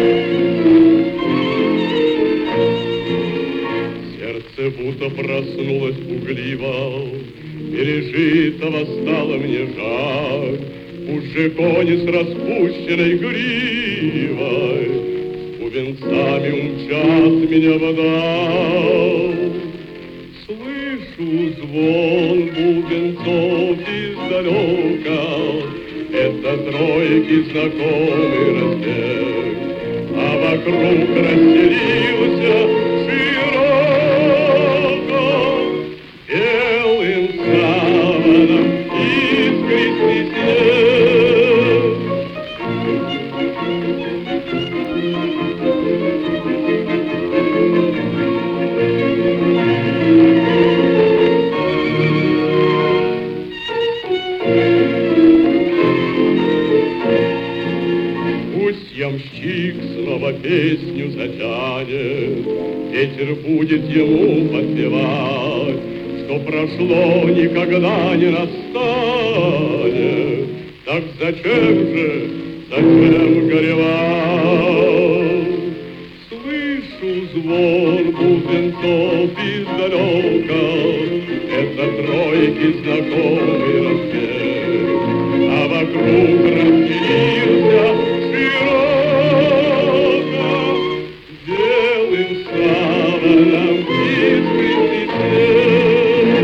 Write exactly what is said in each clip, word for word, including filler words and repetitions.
Сердце будто проснулось пугливо, пережитого стало мне жаль. Уже кони с распущенной гривой бубенцами умчат меня вдаль. Слышу звон бубенцов издалека, это тройки знакомый распев, а вокруг расселился широко белым саваном искристый снег. Пусть ямщик снова песню затянет, ветер будет ему подпевать, что прошло никогда не настанет. Так зачем же, зачем горевать? Слышу звон бубенцов издалека, это тройки знакомый распев, а вокруг расстелился широко белым саваном искристый снег.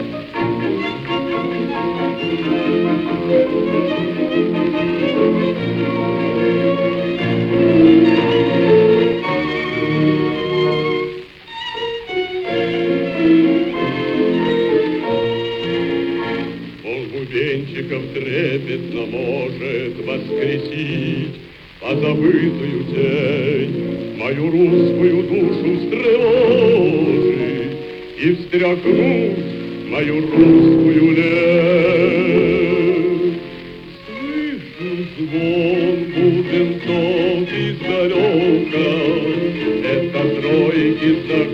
Бубенчиков трепетно может воскресить позабытую тень, мою русскую душу встревожить и встряхнуть мою русскую лень. Слышу звон бубенцов издалека, это тройки знакомых.